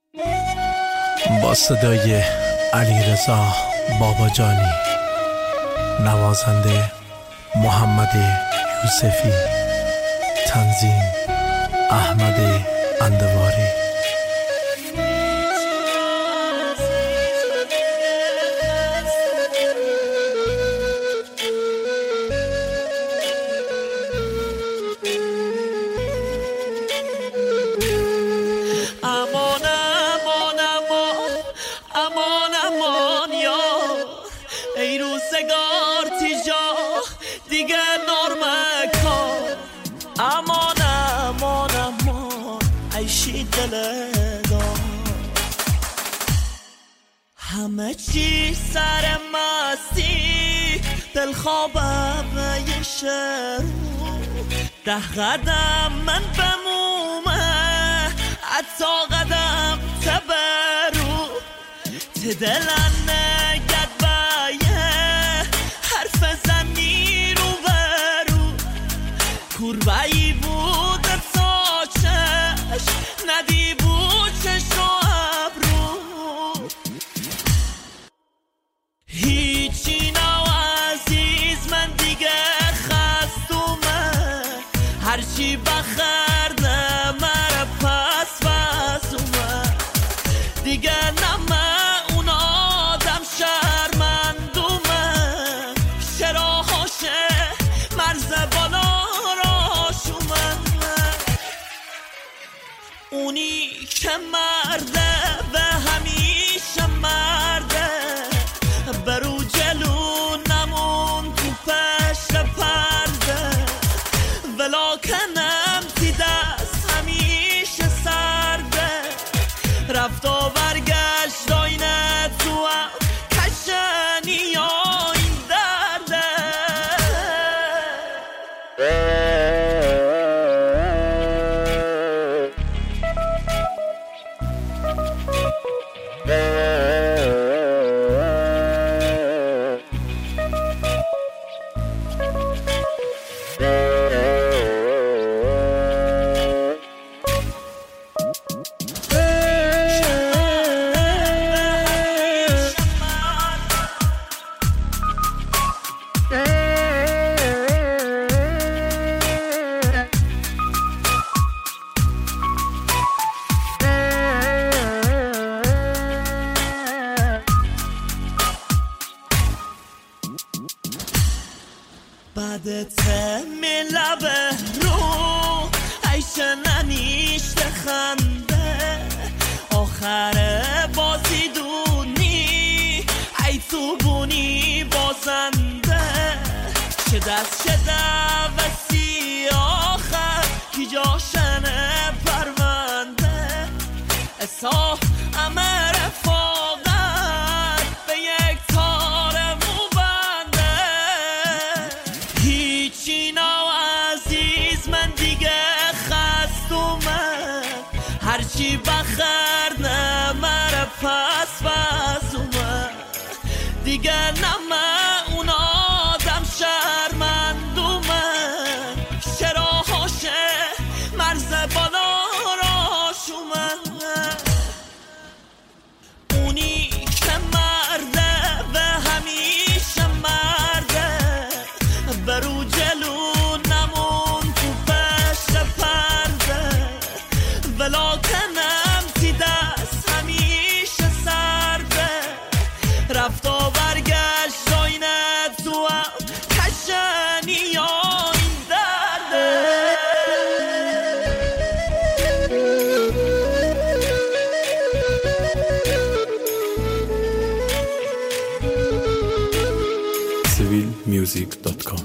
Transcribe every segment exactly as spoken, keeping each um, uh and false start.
با صدای علیرضا باباجانی، نوازنده محمد یوسفی، تنظیم احمد اندواری. همه چی سر مستی دل خوابم یه شهر ده قدم من بمومه حتی قدم تبرو تدلن نگد بایه حرف زنی رو برو کربایی بود تا چش ندی بود چش رو ابرو هیچی نو عزیز من دیگه خستومه هرچی بخرده مره پس بسومه دیگه نمه اون آدم شرمندومه چرا خوشه مرز بالا را شومه اونی که مرده به همیشه مرده برو جلو نمون تو پشت پرده ولاکنم تی دست همیشه سرده رفت و برگشت آینه تو هم کشنی یا این درده بعدت می لبه رو ایشه ننیشته خنده آخر بازی دونی ای تو بونی بازنده چه دست چه دوستی آخر کی جاشنه پرونده اصاف امر فاقت به یک تار موبنده هیچی نو عزیز من دیگه خستومه هرچی بخرده مره پس بسومه دیگه نمه اون آدم شرمندومه چرا خوشه مرز بالا را شومه اونی که مرده به همیشه مرده برو جلو نمون تو پشت پرده ولاکنم تی دست همیشه سرده رفت و برگشت آینه تو هم کشنی یا این درده سیویل میوزیک دات کام.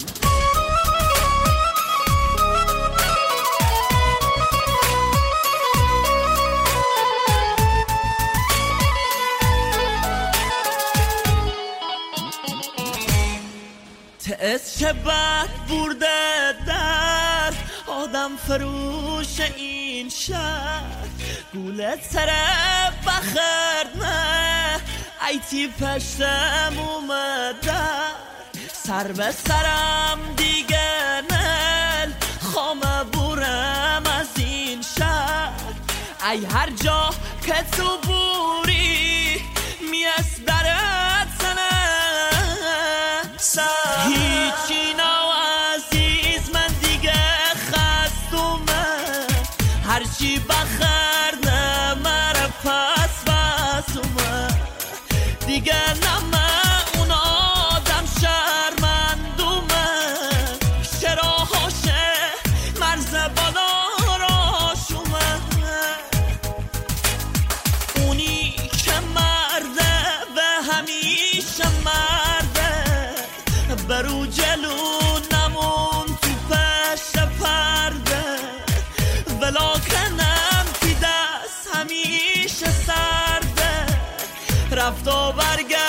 تأس چه بد برده در آدم فروش این شهر گوله سره بخر نه ایتی پشتم اومده سر به سرم دیگه نل خامه برم از این شهر ای هر جا که تو بوری میاسدرت سنه هیچی نو عزیز من دیگه خستومه هرچی بخرده مره پس بسومه دیگه نمه اون آدم شرمندومه شراهاشه مرز بالا را شومه اونی که مرده و همیشه مرده برو جلو نمون تو پشت پرده ولاکنم که دست همیشه سرده رفت و برگرد